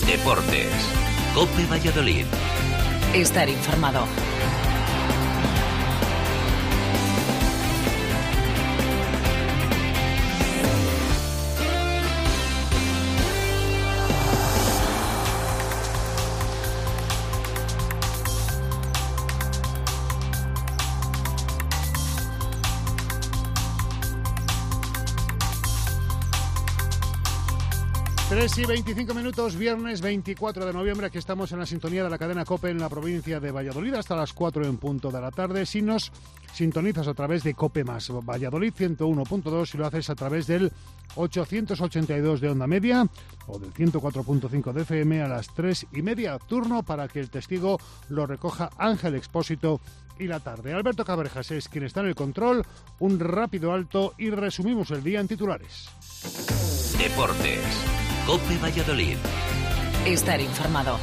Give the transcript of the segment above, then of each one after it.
Deportes. COPE Valladolid. Estar informado. Y 25 minutos, viernes 24 de noviembre. Aquí estamos en la sintonía de la cadena COPE en la provincia de Valladolid hasta las 4 en punto de la tarde. Si nos sintonizas a través de COPE más Valladolid 101.2, si lo haces a través del 882 de onda media o del 104.5 de FM a las 3:30, turno para que el testigo lo recoja Ángel Expósito y la tarde. Alberto Cabrejas es quien está en el control. Un rápido alto y resumimos el día en titulares. Deportes. COPE Valladolid. Estar informado.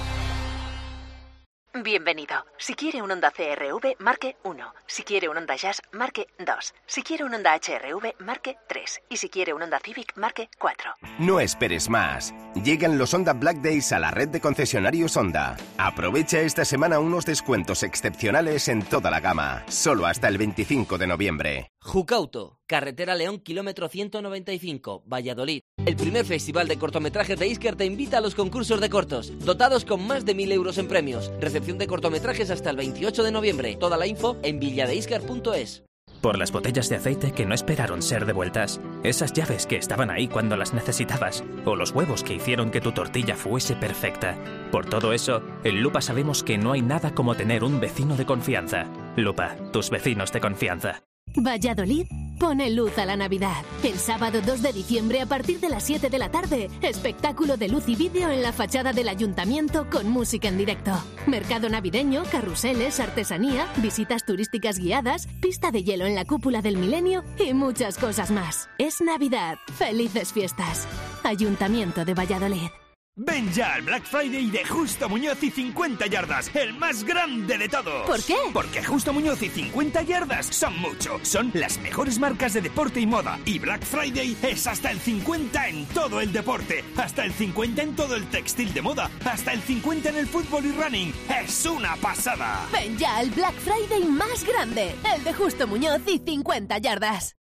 Bienvenido. Si quiere un Honda CR-V, marque 1. Si quiere un Honda Jazz, marque 2. Si quiere un Honda HR-V, marque 3. Y si quiere un Honda Civic, marque 4. No esperes más. Llegan los Honda Black Days a la red de concesionarios Honda. Aprovecha esta semana unos descuentos excepcionales en toda la gama. Solo hasta el 25 de noviembre. Jucauto, Carretera León, kilómetro 195, Valladolid. El primer festival de cortometrajes de Isker te invita a los concursos de cortos, dotados con más de 1.000 euros en premios. Recepción de cortometrajes hasta el 28 de noviembre. Toda la info en villadeisker.es. Por las botellas de aceite que no esperaron ser devueltas, esas llaves que estaban ahí cuando las necesitabas, o los huevos que hicieron que tu tortilla fuese perfecta. Por todo eso, en Lupa sabemos que no hay nada como tener un vecino de confianza. Lupa, tus vecinos de confianza. Valladolid pone luz a la Navidad. El sábado 2 de diciembre a partir de las 7 de la tarde, espectáculo de luz y vídeo en la fachada del ayuntamiento con música en directo. Mercado navideño, carruseles, artesanía, visitas turísticas guiadas, pista de hielo en la cúpula del Milenio y muchas cosas más. Es Navidad. Felices fiestas. Ayuntamiento de Valladolid. Ven ya al Black Friday de Justo Muñoz y 50 yardas, el más grande de todos. ¿Por qué? Porque Justo Muñoz y 50 yardas son mucho. Son las mejores marcas de deporte y moda. Y Black Friday es hasta el 50 en todo el deporte, hasta el 50 en todo el textil de moda, hasta el 50 en el fútbol y running. ¡Es una pasada! Ven ya al Black Friday más grande, el de Justo Muñoz y 50 yardas.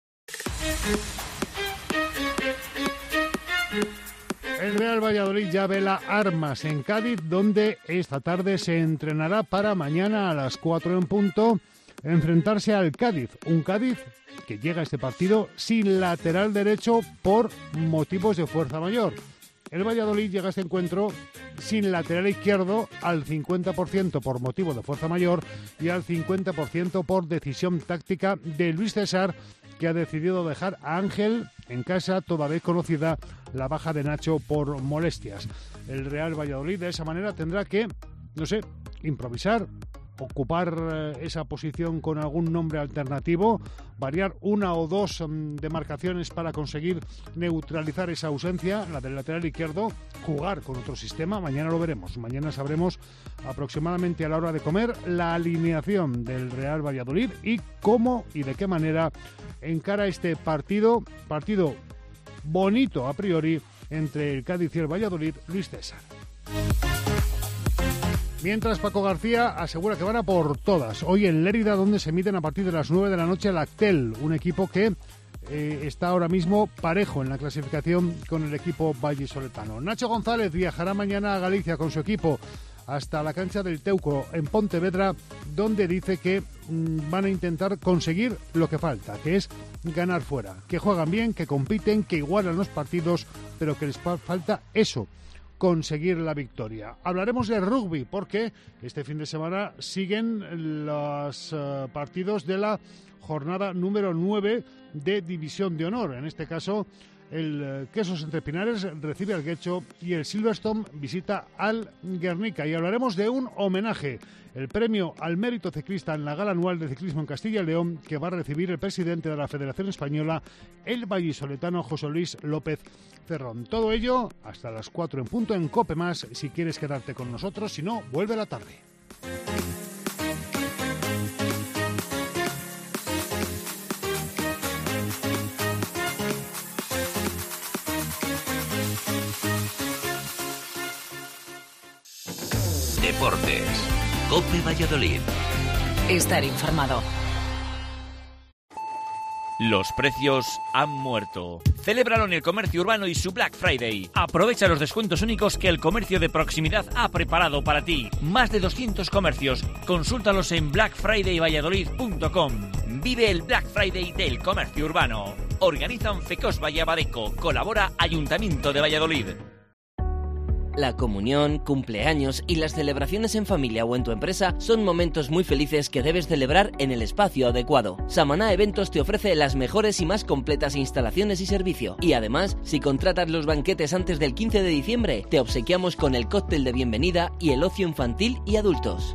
El Real Valladolid ya vela armas en Cádiz, donde esta tarde se entrenará para mañana a las 4 en punto enfrentarse al Cádiz. Un Cádiz que llega a este partido sin lateral derecho por motivos de fuerza mayor. El Valladolid llega a este encuentro sin lateral izquierdo al 50% por motivo de fuerza mayor y al 50% por decisión táctica de Luis César, que ha decidido dejar a Ángel en casa, toda vez conocida la baja de Nacho por molestias. El Real Valladolid de esa manera tendrá que, improvisar, ocupar esa posición con algún nombre alternativo, variar una o dos demarcaciones para conseguir neutralizar esa ausencia, la del lateral izquierdo, jugar con otro sistema. Mañana lo veremos. Mañana sabremos aproximadamente a la hora de comer la alineación del Real Valladolid y cómo y de qué manera encara este partido bonito a priori entre el Cádiz y el Valladolid, Luis César. Mientras Paco García asegura que van a por todas. Hoy en Lérida, donde se miden a partir de las 9 de la noche el Actel, un equipo que está ahora mismo parejo en la clasificación con el equipo vallisoletano. Nacho González viajará mañana a Galicia con su equipo hasta la cancha del Teucro en Pontevedra, donde dice que van a intentar conseguir lo que falta, que es ganar fuera, que juegan bien, que compiten, que igualan los partidos, pero que les falta eso, conseguir la victoria. Hablaremos de rugby porque este fin de semana siguen los partidos de la jornada número 9 de División de Honor. En este caso, el Quesos Entre Pinares recibe al Guecho y el Silverstone visita al Guernica. Y hablaremos de un homenaje, el premio al mérito ciclista en la Gala Anual de Ciclismo en Castilla y León, que va a recibir el presidente de la Federación Española, el vallisoletano José Luis López Cerrón. Todo ello hasta las 4 en punto en COPE+, si quieres quedarte con nosotros, si no, vuelve la tarde. Deportes. COPE Valladolid. Estar informado. Los precios han muerto. Celébralo en el comercio urbano y su Black Friday. Aprovecha los descuentos únicos que el comercio de proximidad ha preparado para ti. Más de 200 comercios. Consúltalos en blackfridayvalladolid.com. Vive el Black Friday del comercio urbano. Organizan Fecos Vallabadeco. Colabora Ayuntamiento de Valladolid. La comunión, cumpleaños y las celebraciones en familia o en tu empresa son momentos muy felices que debes celebrar en el espacio adecuado. Samaná Eventos te ofrece las mejores y más completas instalaciones y servicio. Y además, si contratas los banquetes antes del 15 de diciembre, te obsequiamos con el cóctel de bienvenida y el ocio infantil y adultos.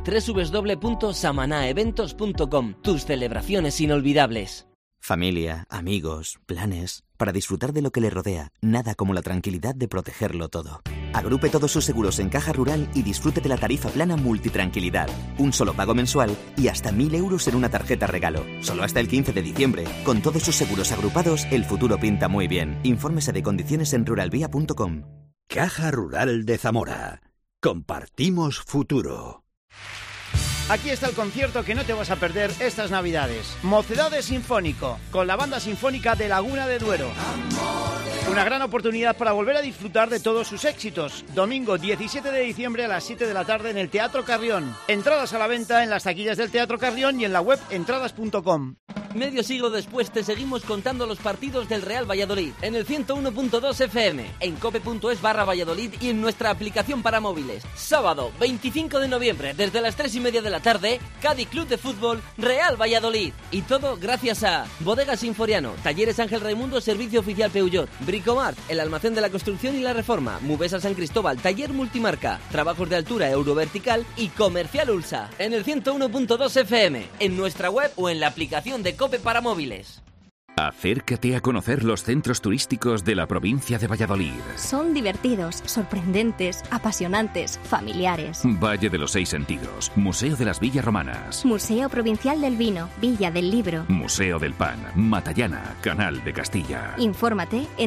www.samanaeventos.com. Tus celebraciones inolvidables. Familia, amigos, planes. Para disfrutar de lo que le rodea, nada como la tranquilidad de protegerlo todo. Agrupe todos sus seguros en Caja Rural y disfrute de la tarifa plana Multitranquilidad. Un solo pago mensual y hasta 1.000 euros en una tarjeta regalo. Solo hasta el 15 de diciembre. Con todos sus seguros agrupados, el futuro pinta muy bien. Infórmese de condiciones en ruralvía.com. Caja Rural de Zamora. Compartimos futuro. Aquí está el concierto que no te vas a perder estas Navidades. Mocedades Sinfónico, con la Banda Sinfónica de Laguna de Duero. Una gran oportunidad para volver a disfrutar de todos sus éxitos. Domingo 17 de diciembre a las 7 de la tarde en el Teatro Carrión. Entradas a la venta en las taquillas del Teatro Carrión y en la web entradas.com. Medio siglo después te seguimos contando los partidos del Real Valladolid en el 101.2 FM, en cope.es/Valladolid y en nuestra aplicación para móviles. Sábado 25 de noviembre desde las 3:30 de la tarde, Cádiz Club de Fútbol Real Valladolid. Y todo gracias a Bodegas Sinforiano, Talleres Ángel Raimundo, Servicio Oficial Peugeot, Bricomart, el almacén de la construcción y la reforma, Mubesa San Cristóbal, Taller Multimarca, Trabajos de Altura Eurovertical y Comercial Ulsa. En el 101.2 FM, en nuestra web o en la aplicación de Cope para móviles. Acércate a conocer los centros turísticos de la provincia de Valladolid. Son divertidos, sorprendentes, apasionantes, familiares. Valle de los Seis Sentidos, Museo de las Villas Romanas, Museo Provincial del Vino, Villa del Libro, Museo del Pan, Matallana, Canal de Castilla. Infórmate en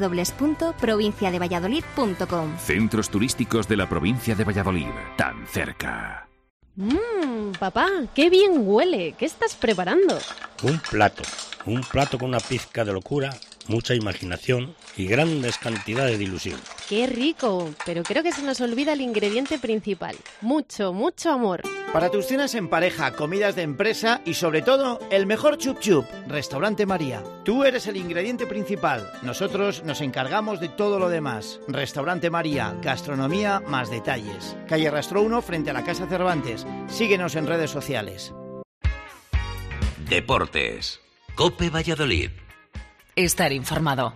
www.provinciadevalladolid.com. Centros turísticos de la provincia de Valladolid, tan cerca. Papá, qué bien huele. ¿Qué estás preparando? Un plato con una pizca de locura, mucha imaginación y grandes cantidades de ilusión. ¡Qué rico! Pero creo que se nos olvida el ingrediente principal. Mucho, mucho amor. Para tus cenas en pareja, comidas de empresa y sobre todo, el mejor chup chup, Restaurante María. Tú eres el ingrediente principal. Nosotros nos encargamos de todo lo demás. Restaurante María, gastronomía más detalles. Calle Rastro 1 frente a la Casa Cervantes. Síguenos en redes sociales. Deportes. COPE Valladolid. Estar informado.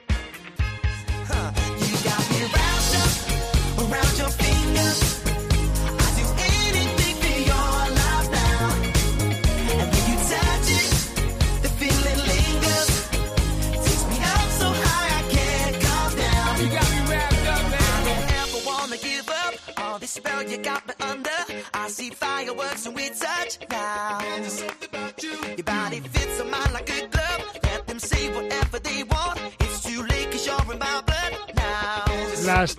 Las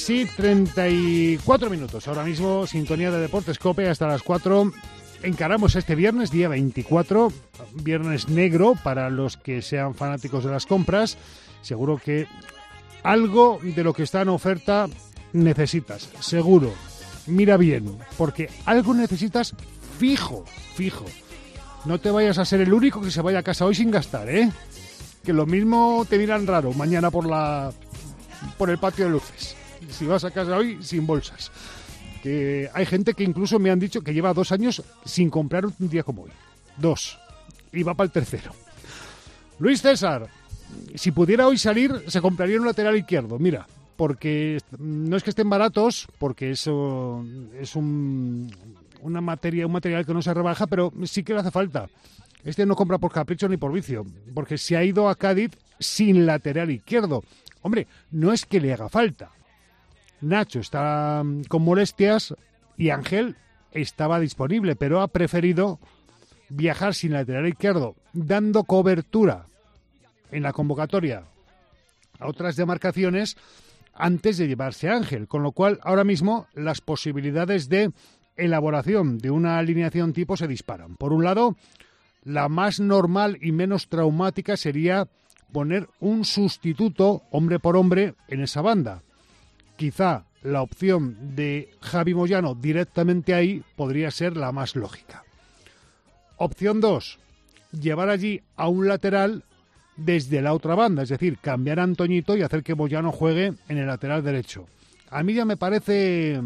3:34 minutos. Ahora mismo, sintonía de Deportes COPE hasta las 4. Encaramos este viernes, día 24, viernes negro para los que sean fanáticos de las compras. Seguro que algo de lo que está en oferta necesitas, seguro. Mira bien, porque algo necesitas fijo. No te vayas a ser el único que se vaya a casa hoy sin gastar, ¿eh? Que lo mismo te miran raro mañana por el patio de luces. Si vas a casa hoy sin bolsas. Que hay gente que incluso me han dicho que lleva 2 años sin comprar un día como hoy. 2. Y va para el tercero. Luis César, si pudiera hoy salir, se compraría un lateral izquierdo. Mira, porque no es que estén baratos, porque eso es un material que no se rebaja, pero sí que le hace falta. Este no compra por capricho ni por vicio, porque se ha ido a Cádiz sin lateral izquierdo. Hombre, no es que le haga falta. Nacho está con molestias y Ángel estaba disponible, pero ha preferido viajar sin lateral izquierdo, dando cobertura en la convocatoria a otras demarcaciones antes de llevarse a Ángel, con lo cual ahora mismo las posibilidades de elaboración de una alineación tipo se disparan. Por un lado, la más normal y menos traumática sería poner un sustituto hombre por hombre en esa banda. Quizá la opción de Javi Moyano directamente ahí podría ser la más lógica. Opción 2, llevar allí a un lateral desde la otra banda, es decir, cambiar a Antoñito y hacer que Moyano juegue en el lateral derecho. A mí ya me parece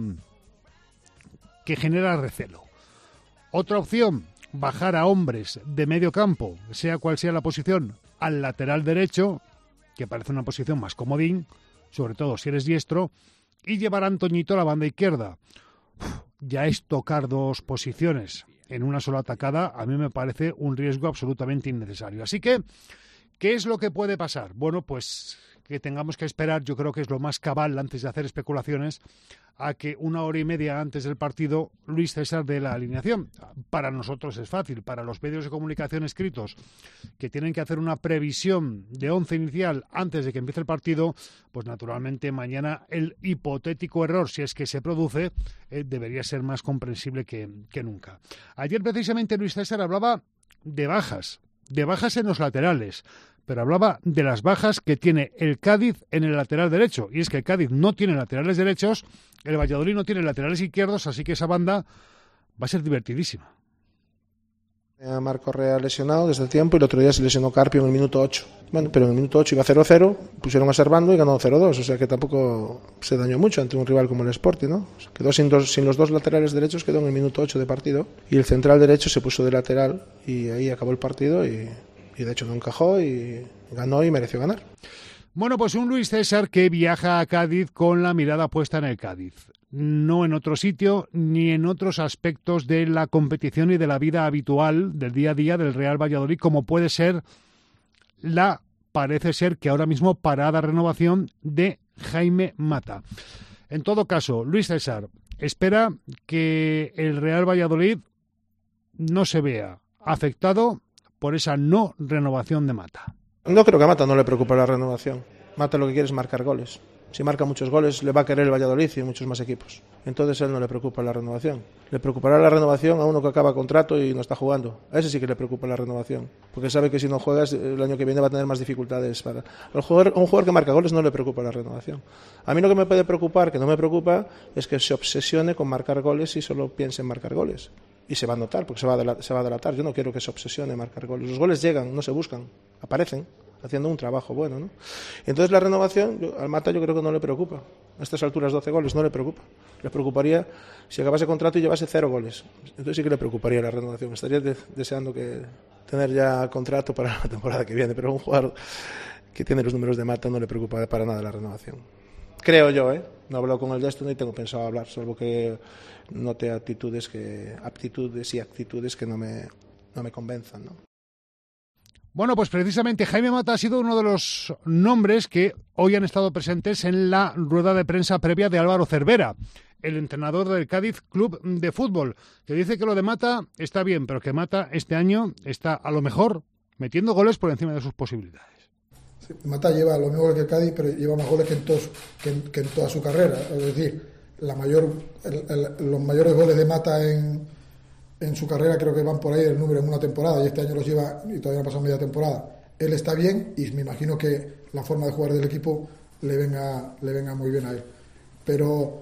que genera recelo. Otra opción, bajar a hombres de medio campo, sea cual sea la posición, al lateral derecho, que parece una posición más comodín, sobre todo si eres diestro, y llevar a Antoñito a la banda izquierda. Ya es tocar dos posiciones en una sola atacada, a mí me parece un riesgo absolutamente innecesario. Así que, ¿qué es lo que puede pasar? Bueno, pues que tengamos que esperar, yo creo que es lo más cabal antes de hacer especulaciones, a que 1 hora y media antes del partido Luis César dé la alineación. Para nosotros es fácil, para los medios de comunicación escritos que tienen que hacer una previsión de 11 inicial antes de que empiece el partido, pues naturalmente mañana el hipotético error, si es que se produce, debería ser más comprensible que nunca. Ayer precisamente Luis César hablaba de bajas en los laterales, pero hablaba de las bajas que tiene el Cádiz en el lateral derecho, y es que el Cádiz no tiene laterales derechos, el Valladolid no tiene laterales izquierdos, así que esa banda va a ser divertidísima. Marc Correa lesionado desde el tiempo y el otro día se lesionó Carpio en el minuto 8. Bueno, pero en el minuto 8 iba 0-0, pusieron a Servando y ganó 0-2, o sea que tampoco se dañó mucho ante un rival como el Sporting, ¿no? O sea, quedó sin los dos laterales derechos, quedó en el minuto 8 de partido y el central derecho se puso de lateral y ahí acabó el partido y de hecho no encajó y ganó y mereció ganar. Bueno, pues un Luis César que viaja a Cádiz con la mirada puesta en el Cádiz. No en otro sitio ni en otros aspectos de la competición y de la vida habitual del día a día del Real Valladolid, como puede ser parece ser que ahora mismo parada renovación de Jaime Mata. En todo caso, Luis César espera que el Real Valladolid no se vea afectado por esa no renovación de Mata. No creo que a Mata no le preocupe la renovación. Mata lo que quiere es marcar goles. Si marca muchos goles, le va a querer el Valladolid y muchos más equipos. Entonces a él no le preocupa la renovación. Le preocupará la renovación a uno que acaba contrato y no está jugando. A ese sí que le preocupa la renovación. Porque sabe que si no juegas, el año que viene va a tener más dificultades. A un jugador que marca goles no le preocupa la renovación. A mí lo que me puede preocupar, que no me preocupa, es que se obsesione con marcar goles y solo piense en marcar goles. Y se va a notar, porque se va a delatar. Yo no quiero que se obsesione en marcar goles. Los goles llegan, no se buscan, aparecen, haciendo un trabajo bueno, ¿no? Entonces la renovación, al Mata yo creo que no le preocupa. A estas alturas 12 goles no le preocupa. Le preocuparía si acabase contrato y llevase 0 goles. Entonces sí que le preocuparía la renovación. Estaría deseando tener ya contrato para la temporada que viene, pero a un jugador que tiene los números de Mata no le preocupa para nada la renovación. Creo yo, No he hablado con él de esto ni tengo pensado hablar, salvo que note aptitudes y actitudes que no me convenzan, ¿no? Bueno, pues precisamente Jaime Mata ha sido uno de los nombres que hoy han estado presentes en la rueda de prensa previa de Álvaro Cervera, el entrenador del Cádiz Club de Fútbol, que dice que lo de Mata está bien, pero que Mata este año está a lo mejor metiendo goles por encima de sus posibilidades. Sí, Mata lleva lo mismo que el Cádiz, pero lleva más goles que en toda su carrera. Es decir, los mayores goles de Mata en su carrera creo que van por ahí el número en una temporada y este año los lleva y todavía no ha pasado media temporada. Él está bien y me imagino que la forma de jugar del equipo le venga muy bien a él. Pero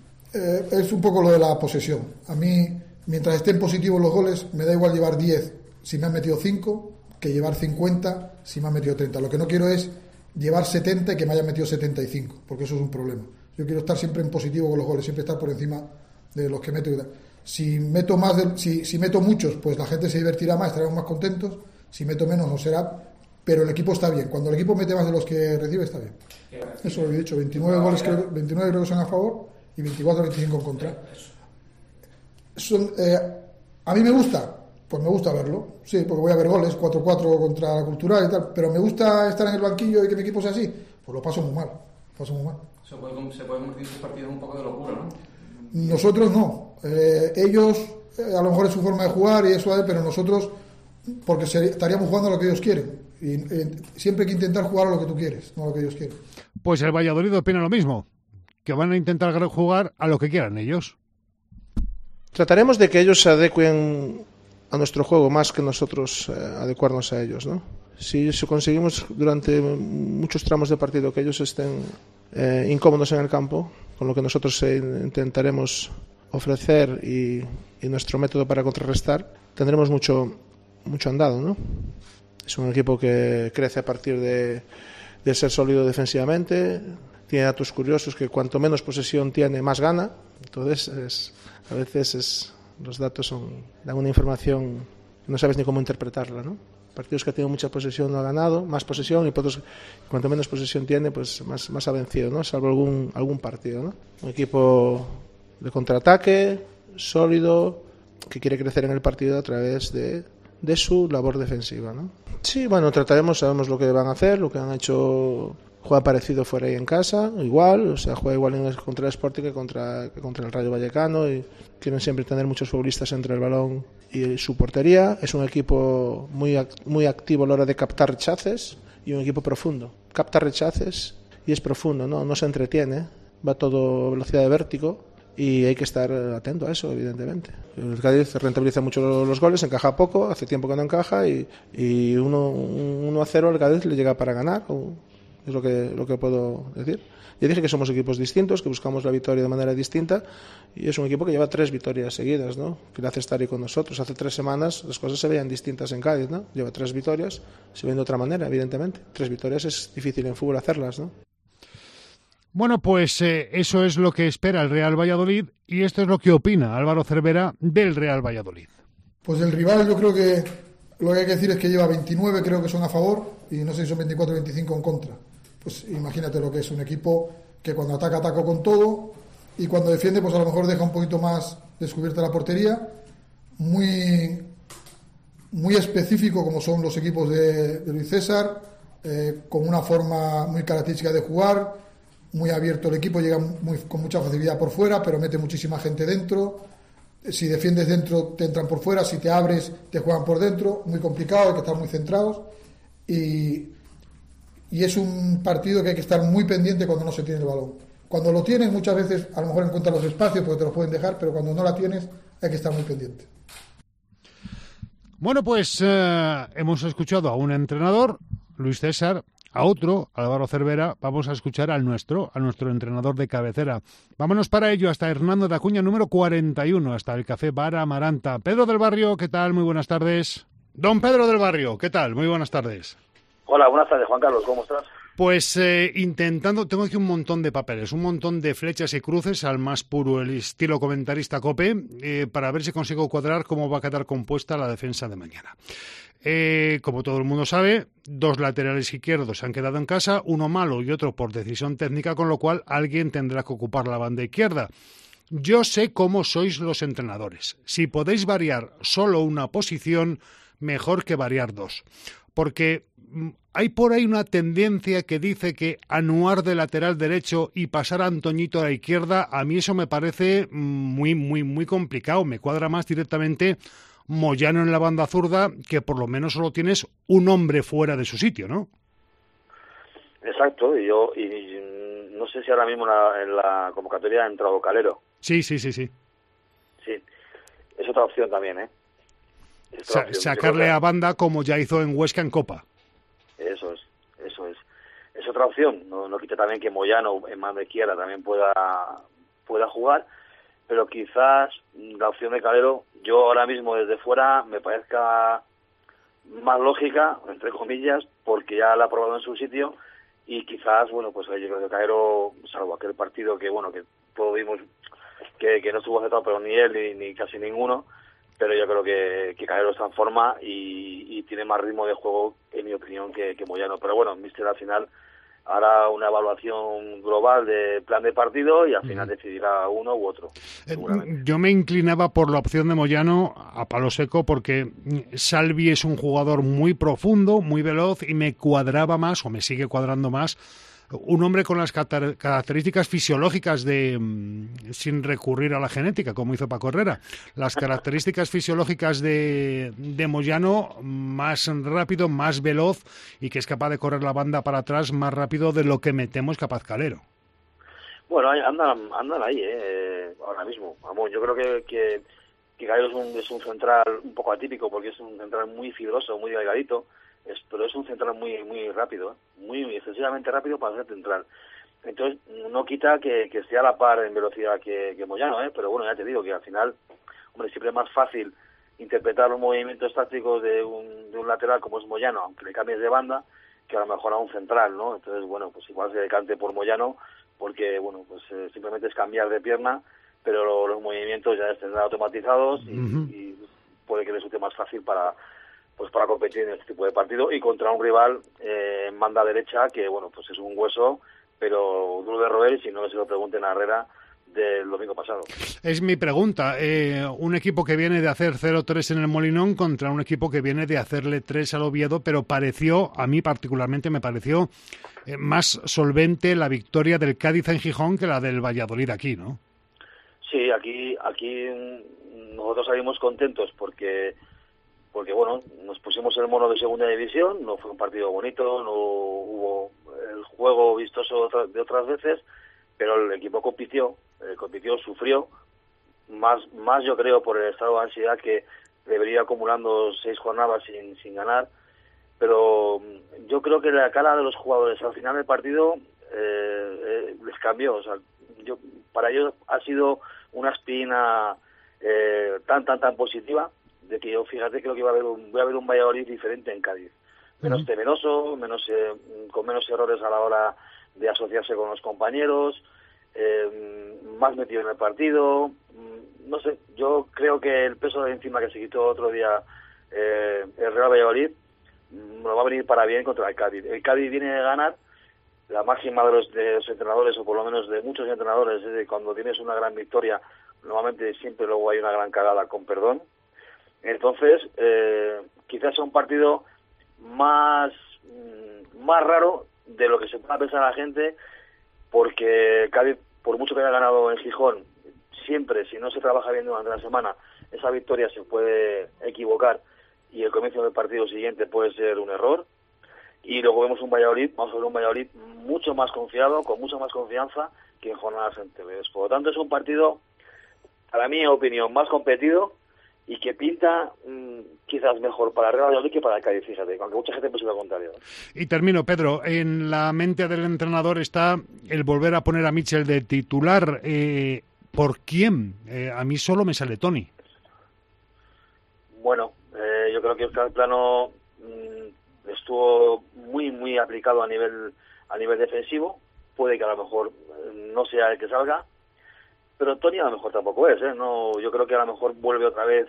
es un poco lo de la posesión. A mí, mientras estén positivos los goles, me da igual llevar 10 si me han metido 5 que llevar 50 si me han metido 30. Lo que no quiero es llevar 70 y que me hayan metido 75, porque eso es un problema. Yo quiero estar siempre en positivo con los goles, siempre estar por encima de los que meto y tal. Si meto si meto muchos, pues la gente se divertirá más, estaremos más contentos. Si meto menos, no será. Pero el equipo está bien. Cuando el equipo mete más de los que recibe, está bien. Eso lo he dicho. 29 goles, 29 creo que son a favor y 24-25 en contra. A mí me gusta. Pues me gusta verlo. Sí, porque voy a ver goles, 4-4 contra la Cultural y tal. Pero me gusta estar en el banquillo y que mi equipo sea así. Pues lo paso muy mal. Se puede convertir estos partidos un poco de locura, ¿no? Nosotros no. Ellos, a lo mejor es su forma de jugar y eso, pero nosotros, porque estaríamos jugando a lo que ellos quieren. Y siempre hay que intentar jugar a lo que tú quieres, no a lo que ellos quieren. Pues el Valladolid opina lo mismo, que van a intentar jugar a lo que quieran ellos. Trataremos de que ellos se adecuen a nuestro juego más que nosotros adecuarnos a ellos, ¿no? Si conseguimos durante muchos tramos de partido que ellos estén incómodos en el campo, con lo que nosotros intentaremos ofrecer y nuestro método para contrarrestar, tendremos mucho andado, ¿no? Es un equipo que crece a partir de ser sólido defensivamente, tiene datos curiosos que cuanto menos posesión tiene, más gana. Entonces, a veces los datos dan una información que no sabes ni cómo interpretarla, ¿no? Partidos que tienen mucha posesión no ha ganado, más posesión, y otros, cuanto menos posesión tiene, pues más ha vencido, ¿no? Salvo algún partido, ¿no? Un equipo de contraataque, sólido, que quiere crecer en el partido a través de su labor defensiva, ¿no? Sí, bueno, sabemos lo que van a hacer, lo que han hecho. Juega parecido fuera y en casa, igual, o sea, juega igual contra el Sporting que contra el Rayo Vallecano, y quieren siempre tener muchos futbolistas entre el balón y su portería. Es un equipo muy activo a la hora de captar rechaces, y un equipo profundo. Capta rechaces y es profundo, no se entretiene, va todo a velocidad de vértigo, y hay que estar atento a eso, evidentemente. El Cádiz rentabiliza mucho los goles, encaja poco, hace tiempo que no encaja, y 1-0 al Cádiz le llega para ganar. Es lo que puedo decir. Ya dije que somos equipos distintos, que buscamos la victoria de manera distinta, y es un equipo que lleva 3 victorias seguidas, ¿no? Que le hace estar ahí con nosotros. Hace 3 semanas las cosas se veían distintas en Cádiz, ¿no? Lleva 3 victorias, se ven de otra manera, evidentemente. 3 victorias es difícil en fútbol hacerlas, ¿no? Bueno, pues eso es lo que espera el Real Valladolid, y esto es lo que opina Álvaro Cervera del Real Valladolid. Pues el rival, yo creo que lo que hay que decir es que lleva 29, creo que son a favor, y no sé si son 24 o 25 en contra. Pues imagínate lo que es un equipo que cuando ataca con todo, y cuando defiende pues a lo mejor deja un poquito más descubierta la portería. Muy específico como son los equipos de Luis César, con una forma muy característica de jugar, muy abierto el equipo, llega con mucha facilidad por fuera, pero mete muchísima gente dentro. Si defiendes dentro te entran por fuera, si te abres te juegan por dentro, muy complicado, hay que estar muy centrados, y es un partido que hay que estar muy pendiente cuando no se tiene el balón. Cuando lo tienes, muchas veces a lo mejor encuentras los espacios porque te los pueden dejar, pero cuando no la tienes hay que estar muy pendiente. Bueno, pues hemos escuchado a un entrenador, Luis César, a otro, Álvaro Cervera. Vamos a escuchar a nuestro entrenador de cabecera. Vámonos para ello hasta Hernando de Acuña, número 41, hasta el Café Bar Amaranta. Pedro del Barrio, ¿qué tal? Muy buenas tardes. Don Pedro del Barrio, ¿qué tal? Muy buenas tardes. Hola, buenas tardes, Juan Carlos, ¿cómo estás? Pues intentando, tengo aquí un montón de papeles, un montón de flechas y cruces al más puro el estilo comentarista COPE, para ver si consigo cuadrar cómo va a quedar compuesta la defensa de mañana. Como todo el mundo sabe, 2 laterales izquierdos se han quedado en casa, uno malo y otro por decisión técnica, con lo cual alguien tendrá que ocupar la banda izquierda. Yo sé cómo sois los entrenadores. Si podéis variar solo una posición, mejor que variar 2. Porque hay por ahí una tendencia que dice que Anuar de lateral derecho y pasar a Antoñito a la izquierda, a mí eso me parece muy complicado. Me cuadra más directamente Moyano en la banda zurda, que por lo menos solo tienes un hombre fuera de su sitio, ¿no? Exacto, y no sé si ahora mismo en la convocatoria ha entrado Calero. Sí. Sí, es otra opción también, ¿eh? Sacarle a banda como ya hizo en Huesca en Copa. Eso es. Es otra opción. No quita también que Moyano en mano izquierda también pueda jugar, pero quizás la opción de Calero, yo ahora mismo desde fuera me parezca más lógica, entre comillas, porque ya la ha probado en su sitio, y quizás, bueno, pues yo creo que Calero, salvo aquel partido que todos vimos que no estuvo aceptado, pero ni él ni casi ninguno, pero yo creo que Calero está en forma y tiene más ritmo de juego, en mi opinión, que Moyano. Pero bueno, míster al final hará una evaluación global de plan de partido y al final decidirá uno u otro. Yo me inclinaba por la opción de Moyano a palo seco, porque Salvi es un jugador muy profundo, muy veloz, y me cuadraba más, o me sigue cuadrando más, Un hombre con las características fisiológicas de, sin recurrir a la genética, como hizo Paco Herrera, las características fisiológicas de Moyano, más rápido, más veloz y que es capaz de correr la banda para atrás más rápido de lo que me temo es capaz Calero. Bueno, andan ahí, ahora mismo. Vamos, yo creo que Calero es un central un poco atípico porque es un central muy fibroso, muy delgadito. Pero es un central muy rápido, muy excesivamente rápido para ser central. Entonces, no quita que esté a la par en velocidad que Moyano, pero bueno, ya te digo que al final, hombre, siempre es más fácil interpretar los movimientos tácticos de un lateral como es Moyano, aunque le cambies de banda, que a lo mejor a un central, ¿no? Entonces, bueno, pues igual se decante por Moyano, porque, bueno, pues simplemente es cambiar de pierna, pero los movimientos ya estén automatizados y puede que les resulte más fácil para competir en este tipo de partido y contra un rival en banda derecha que, bueno, pues es un hueso, pero duro de roer, y si no, se lo pregunten a Herrera del domingo pasado. Es mi pregunta. Un equipo que viene de hacer 0-3 en el Molinón contra un equipo que viene de hacerle 3 al Oviedo, pero a mí particularmente me pareció más solvente la victoria del Cádiz en Gijón que la del Valladolid aquí, ¿no? Sí, aquí nosotros salimos contentos porque bueno, nos pusimos el mono de segunda división, no fue un partido bonito, no hubo el juego vistoso de otras veces, pero el equipo compitió, sufrió, más yo creo por el estado de ansiedad que debería acumulando 6 jornadas sin ganar, pero yo creo que la cara de los jugadores al final del partido les cambió, o sea, para ellos ha sido una espina tan positiva, de que yo, fíjate, creo que voy a ver un Valladolid diferente en Cádiz, menos temeroso, con menos errores a la hora de asociarse con los compañeros, más metido en el partido, no sé, yo creo que el peso de encima que se quitó otro día el Real Valladolid nos va a venir para bien contra el Cádiz. El Cádiz viene de ganar, la máxima de los entrenadores, o por lo menos de muchos entrenadores, es de cuando tienes una gran victoria, normalmente siempre luego hay una gran cagada, con perdón. Entonces, quizás sea un partido más raro de lo que se pueda pensar a la gente, porque Cádiz, por mucho que haya ganado en Gijón, siempre, si no se trabaja bien durante la semana, esa victoria se puede equivocar y el comienzo del partido siguiente puede ser un error. Y luego vamos a ver un Valladolid mucho más confiado, con mucha más confianza que en jornadas anteriores. Por lo tanto, es un partido, para mi opinión, más competido y que pinta quizás mejor para el Real Valladolid que para el Cádiz, fíjate, aunque mucha gente piensa lo contrario. Y termino, Pedro, en la mente del entrenador está el volver a poner a Mitchell de titular. ¿Por quién? A mí solo me sale Toni. Bueno, yo creo que el plano estuvo muy aplicado a nivel defensivo. Puede que a lo mejor no sea el que salga, pero Toni a lo mejor tampoco es, no, yo creo que a lo mejor vuelve otra vez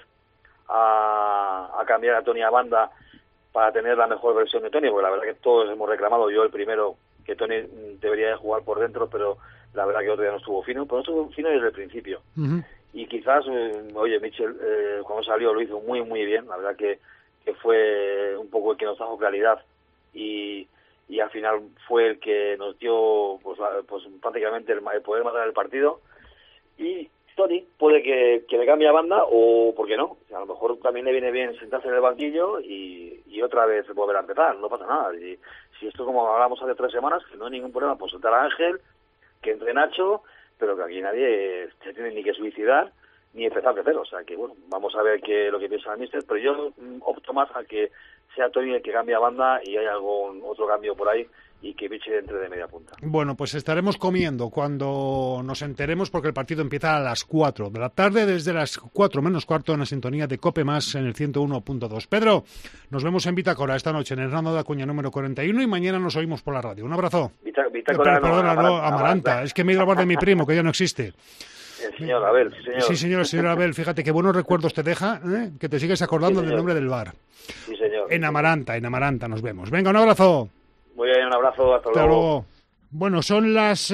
a cambiar a Toni a banda para tener la mejor versión de Toni, porque la verdad que todos hemos reclamado, yo el primero, que Toni debería de jugar por dentro, pero la verdad que otro día no estuvo fino, pero no estuvo fino desde el principio. Y quizás, Mitchell cuando salió lo hizo muy bien, la verdad que fue un poco el que nos trajo claridad y al final fue el que nos dio pues prácticamente el poder matar el partido. Y Toni puede que le cambie a banda, o por qué no, a lo mejor también le viene bien sentarse en el banquillo y otra vez volver a empezar, no pasa nada. Y si esto, como hablamos hace 3 semanas, que no hay ningún problema, pues soltar a Ángel, que entre Nacho, pero que aquí nadie se tiene ni que suicidar ni empezar de cero. O sea que, bueno, vamos a ver lo que piensa el míster, pero yo opto más a que sea Toni el que cambie a banda y hay algún otro cambio por ahí y que Vichy entre de media punta. Bueno, pues estaremos comiendo cuando nos enteremos, porque el partido empieza a las 4 de la tarde, desde las 4 menos cuarto en la sintonía de COPE Más en el 101.2. Pedro, nos vemos en Bitácora esta noche en Hernando de Acuña número 41 y mañana nos oímos por la radio. Un abrazo. Bitácora Amaranta. Es que me he ido a hablar de mi primo, que ya no existe. El señor Abel, sí señor. Sí, señor, el señor Abel. Fíjate qué buenos recuerdos te deja, que te sigues acordando del nombre del bar. Sí, señor. En Amaranta nos vemos. Venga, un abrazo. Muy bien, un abrazo, hasta luego. Bueno, son las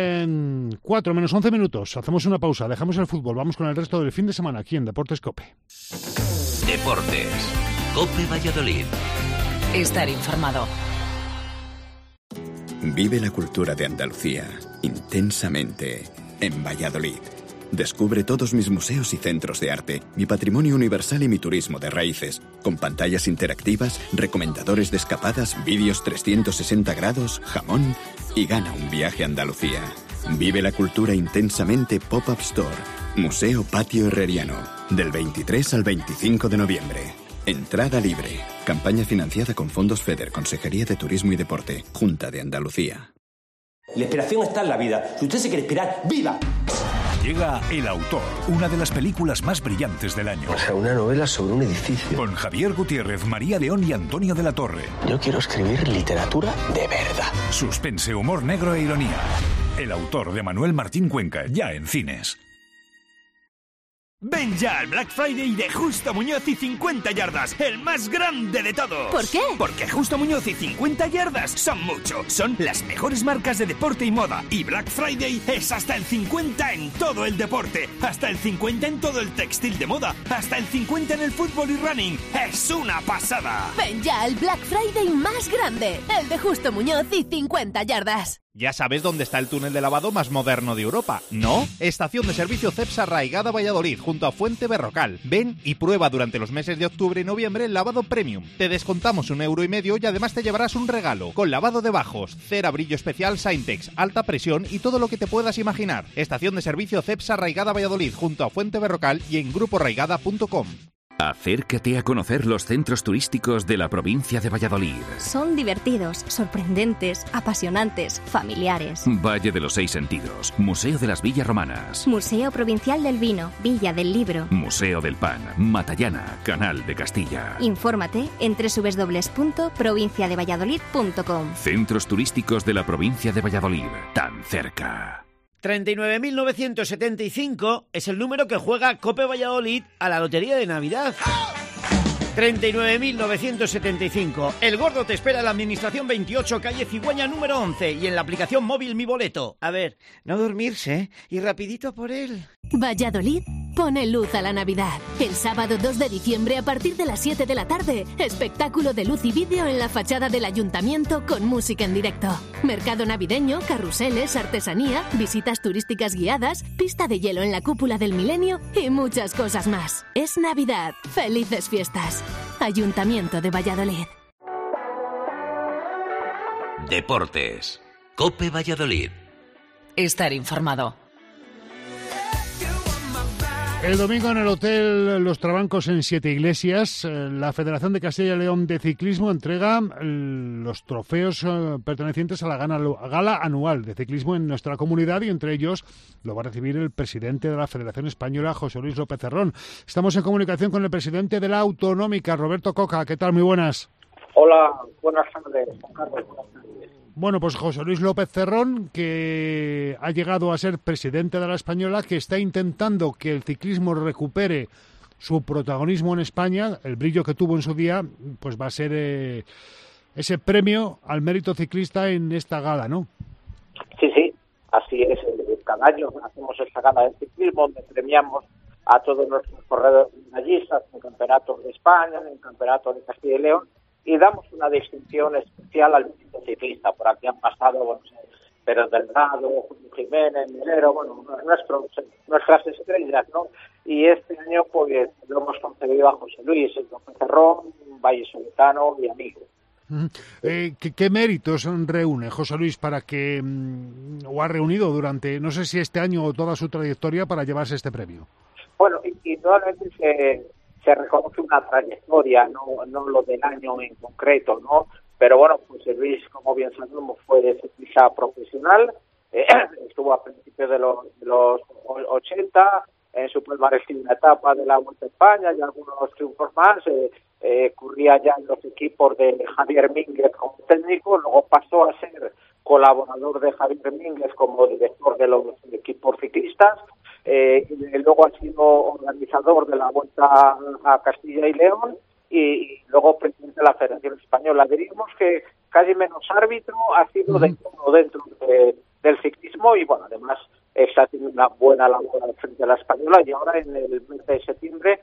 4 menos 11 minutos. Hacemos una pausa, dejamos el fútbol, vamos con el resto del fin de semana aquí en Deportes COPE. Deportes COPE Valladolid. Estar informado. Vive la cultura de Andalucía intensamente en Valladolid. Descubre todos mis museos y centros de arte, mi patrimonio universal y mi turismo de raíces, con pantallas interactivas, recomendadores de escapadas, vídeos 360 grados, jamón y gana un viaje a Andalucía. Vive la cultura intensamente Pop-Up Store, Museo Patio Herreriano, del 23 al 25 de noviembre. Entrada libre. Campaña financiada con fondos FEDER, Consejería de Turismo y Deporte, Junta de Andalucía. La inspiración está en la vida. Si usted se quiere inspirar, ¡viva! Llega El Autor, una de las películas más brillantes del año. O sea, una novela sobre un edificio. Con Javier Gutiérrez, María León y Antonio de la Torre. Yo quiero escribir literatura de verdad. Suspense, humor negro e ironía. El Autor, de Manuel Martín Cuenca, ya en cines. Ven ya al Black Friday de Justo Muñoz y 50 yardas, el más grande de todos. ¿Por qué? Porque Justo Muñoz y 50 yardas son mucho. Son las mejores marcas de deporte y moda. Y Black Friday es hasta el 50 en todo el deporte. Hasta el 50 en todo el textil de moda. Hasta el 50 en el fútbol y running. ¡Es una pasada! Ven ya al Black Friday más grande, el de Justo Muñoz y 50 yardas. Ya sabes dónde está el túnel de lavado más moderno de Europa, ¿no? Estación de servicio Cepsa Arraigada Valladolid, junto a Fuente Berrocal. Ven y prueba durante los meses de octubre y noviembre el lavado premium. Te descontamos 1,5 € y además te llevarás un regalo, con lavado de bajos, cera brillo especial Saintex, alta presión y todo lo que te puedas imaginar. Estación de servicio Cepsa Arraigada Valladolid, junto a Fuente Berrocal y en grupoarraigada.com. Acércate a conocer los centros turísticos de la provincia de Valladolid. Son divertidos, sorprendentes, apasionantes, familiares. Valle de los Seis Sentidos, Museo de las Villas Romanas, Museo Provincial del Vino, Villa del Libro. Museo del Pan, Matallana, Canal de Castilla. Infórmate en www.provinciadevalladolid.com. Centros turísticos de la provincia de Valladolid, tan cerca. 39.975 es el número que juega Cope Valladolid a la Lotería de Navidad. 39.975. El gordo te espera en la Administración 28, calle Cigüeña número 11 y en la aplicación móvil Mi Boleto. A ver, no dormirse y rapidito por él. Valladolid pone luz a la Navidad. El sábado 2 de diciembre a partir de las 7 de la tarde, espectáculo de luz y vídeo en la fachada del Ayuntamiento con música en directo. Mercado navideño, carruseles, artesanía, visitas turísticas guiadas, pista de hielo en la cúpula del Milenio y muchas cosas más. Es Navidad. Felices fiestas. Ayuntamiento de Valladolid. Deportes. COPE Valladolid. Estar informado. El domingo en el Hotel Los Trabancos en Siete Iglesias, la Federación de Castilla y León de Ciclismo entrega los trofeos pertenecientes a la gala anual de ciclismo en nuestra comunidad y entre ellos lo va a recibir el presidente de la Federación Española, José Luis López Cerrón. Estamos en comunicación con el presidente de la Autonómica, Roberto Coca. ¿Qué tal? Muy buenas. Hola, buenas tardes, Juan Carlos. Bueno, pues José Luis López Cerrón, que ha llegado a ser presidente de la Española, que está intentando que el ciclismo recupere su protagonismo en España, el brillo que tuvo en su día, pues va a ser ese premio al mérito ciclista en esta gala, ¿no? Sí, así es. Cada año hacemos esta gala de ciclismo donde premiamos a todos nuestros corredores medallistas en campeonatos de España, en campeonatos de Castilla y León, y damos una distinción especial al mérito ciclista. Por aquí han pasado Pérez Delgado, Julio Jiménez, Melero, nuestras estrellas, ¿no? Y este año pues lo hemos concedido a José Luis López Cerrón, vallisoletano y amigo. ¿Qué méritos reúne José Luis para que, o ha reunido durante, no sé si este año o toda su trayectoria, para llevarse este premio? Bueno, indudablemente se reconoce una trayectoria, no lo del año en concreto, ¿no? Pero bueno, José Luis, como bien sabemos, fue ciclista profesional, estuvo a principios de los 80, en su palmarés en una etapa de la Vuelta a España y algunos triunfos más, corría ya en los equipos de Javier Mínguez como técnico, luego pasó a ser colaborador de Javier Mínguez como director de los equipos ciclistas, y luego ha sido organizador de la Vuelta a Castilla y León y luego presidente de la Federación Española. Diríamos que casi menos árbitro, ha sido dentro del ciclismo y bueno, además está haciendo una buena labor al frente de la Española y ahora en el mes de septiembre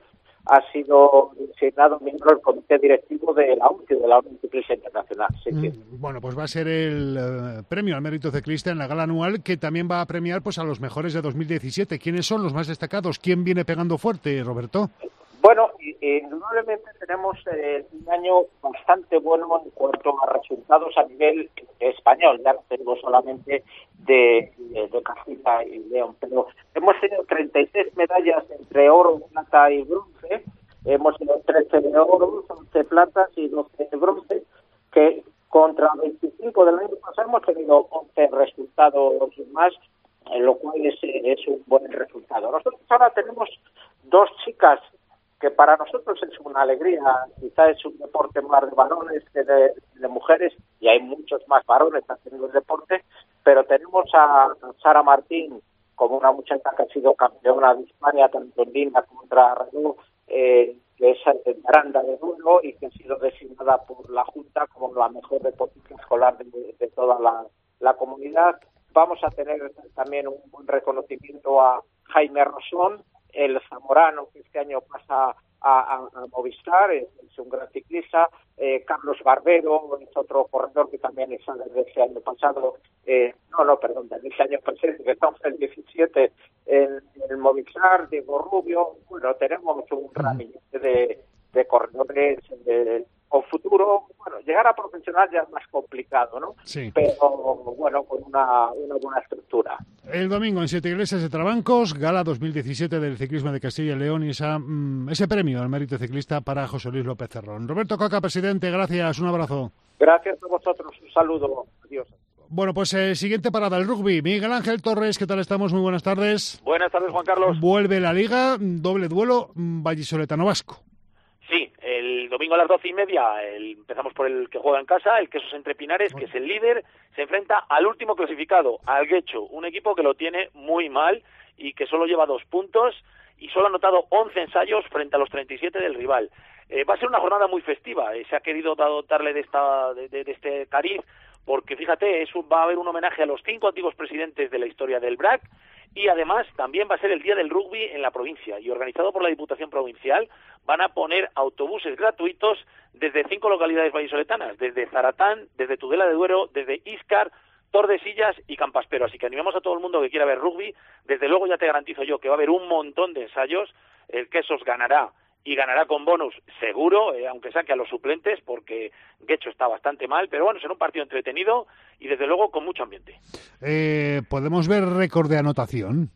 ha sido designado miembro del comité directivo de la UCI, de la Unión Ciclista Internacional. Sí. Bueno, pues va a ser el premio al mérito ciclista en la gala anual, que también va a premiar pues a los mejores de 2017. ¿Quiénes son los más destacados? ¿Quién viene pegando fuerte, Roberto? Bueno, indudablemente tenemos un año bastante bueno en cuanto a resultados a nivel español, ya no tengo solamente de Castilla y León, pero hemos tenido 36 medallas entre oro, plata y bronce, hemos tenido 13 de oro, 11 platas y 12 de bronce, que contra 25 del año pasado hemos tenido 11 resultados más, lo cual es un buen resultado. Nosotros ahora tenemos 2 chicas que para nosotros es una alegría. Quizá es un deporte más de varones que de mujeres, y hay muchos más varones haciendo el deporte, pero tenemos a Sara Martín como una muchacha que ha sido campeona de España tanto en línea contra reloj, que es de Aranda de Duero, y que ha sido designada por la Junta como la mejor deportista escolar de toda la comunidad. Vamos a tener también un buen reconocimiento a Jaime Rosón, el zamorano, que este año pasa a Movistar, es un gran ciclista. Carlos Barbero es otro corredor que también está desde este año pasado, desde este año presente, que estamos en el 17 en el Movistar. Diego Rubio. Bueno, tenemos un ramillete de corredores con futuro. Bueno, llegar a profesional ya es más complicado, ¿no? Sí. Pero bueno, con una buena estructura. El domingo en Siete Iglesias de Trabancos, gala 2017 del ciclismo de Castilla y León, y ese premio al mérito ciclista para José Luis López Cerrón. Roberto Coca, presidente, gracias, un abrazo. Gracias a vosotros, un saludo, adiós. Bueno, pues siguiente parada, el rugby. Miguel Ángel Torres, ¿qué tal estamos? Muy buenas tardes. Buenas tardes, Juan Carlos. Vuelve la Liga, doble duelo, vallisoletano-vasco. Sí, el domingo a las 12:30 empezamos por el que juega en casa, el Quesos Entre Pinares, que es el líder, se enfrenta al último clasificado, al Guecho, un equipo que lo tiene muy mal y que solo lleva 2 puntos y solo ha anotado 11 ensayos frente a los 37 del rival. Va a ser una jornada muy festiva, se ha querido dotarle de este cariz, porque fíjate, va a haber un homenaje a los 5 antiguos presidentes de la historia del BRAC, y además también va a ser el Día del Rugby en la provincia, y organizado por la Diputación Provincial van a poner autobuses gratuitos desde 5 localidades vallisoletanas, desde Zaratán, desde Tudela de Duero, desde Íscar, Tordesillas y Campaspero. Así que animamos a todo el mundo que quiera ver rugby. Desde luego ya te garantizo yo que va a haber un montón de ensayos. El Quesos ganará, y ganará con bonus seguro, aunque saque a los suplentes, porque Guecho está bastante mal, pero bueno, será un partido entretenido y desde luego con mucho ambiente. ¿Podemos ver récord de anotación?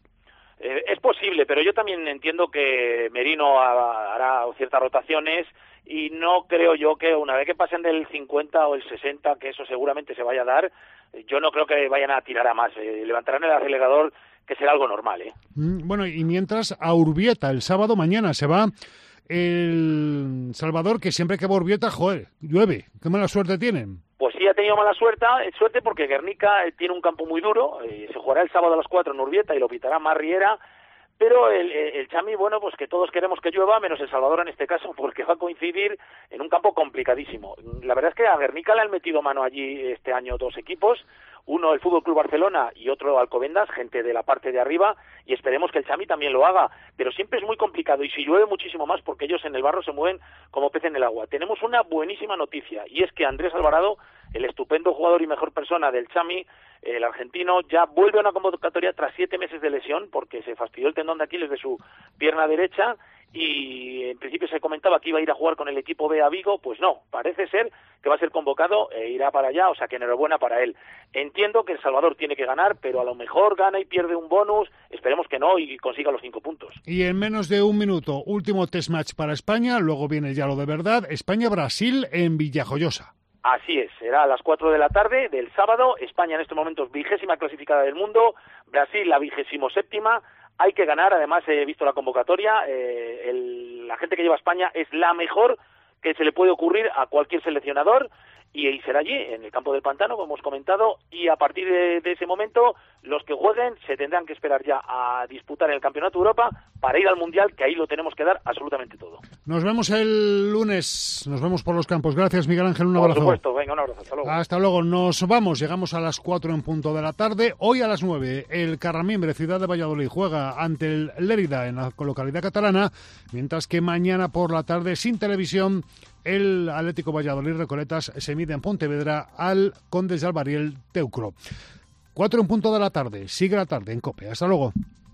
Es posible, pero yo también entiendo que Merino hará ciertas rotaciones y no creo yo que una vez que pasen del 50 o el 60, que eso seguramente se vaya a dar, yo no creo que vayan a tirar a más. Levantarán el acelerador, que será algo normal. Bueno, y mientras a Urbieta, el sábado mañana se va el Salvador, que siempre que va a Urbieta, llueve. ¿Qué mala suerte tienen? Pues sí, ha tenido mala suerte porque Guernica tiene un campo muy duro, se jugará el sábado a las 4 en Urbieta y lo pitará Mar Riera, pero el Chami, bueno, pues que todos queremos que llueva, menos El Salvador en este caso, porque va a coincidir en un campo complicadísimo. La verdad es que a Guernica le han metido mano allí este año 2 equipos, uno el Fútbol Club Barcelona y otro Alcobendas, gente de la parte de arriba, y esperemos que el Chami también lo haga, pero siempre es muy complicado y si llueve muchísimo más, porque ellos en el barro se mueven como pez en el agua. Tenemos una buenísima noticia, y es que Andrés Alvarado, el estupendo jugador y mejor persona del Chami, el argentino, ya vuelve a una convocatoria tras 7 meses de lesión, porque se fastidió el tendón de Aquiles de su pierna derecha, y en principio se comentaba que iba a ir a jugar con el equipo B a Vigo. Pues no, parece ser que va a ser convocado e irá para allá, o sea que enhorabuena para él. Entiendo que El Salvador tiene que ganar, pero a lo mejor gana y pierde un bonus, esperemos que no y consiga los 5 puntos. Y en menos de un minuto, último test match para España, luego viene ya lo de verdad, España-Brasil en Villajoyosa. Así es, será a las 4 de la tarde del sábado. España en estos momentos 20ª clasificada del mundo, Brasil la 27ª. Hay que ganar, además he visto la convocatoria, la gente que lleva a España es la mejor que se le puede ocurrir a cualquier seleccionador y será allí, en el campo del Pantano, como hemos comentado, y a partir de ese momento, los que jueguen se tendrán que esperar ya a disputar el Campeonato de Europa para ir al Mundial, que ahí lo tenemos que dar absolutamente todo. Nos vemos el lunes, nos vemos por los campos. Gracias, Miguel Ángel, un abrazo. Por supuesto, venga, un abrazo, hasta luego. Hasta luego, nos vamos, llegamos a las 4 en punto de la tarde. Hoy a las 9, el Carramimbre, Ciudad de Valladolid, juega ante el Lérida en la localidad catalana, mientras que mañana por la tarde, sin televisión, el Atlético Valladolid Recoletas se mide en Pontevedra al Condes de Albariel Teucro. 4 en punto de la tarde, sigue la tarde en COPE. Hasta luego.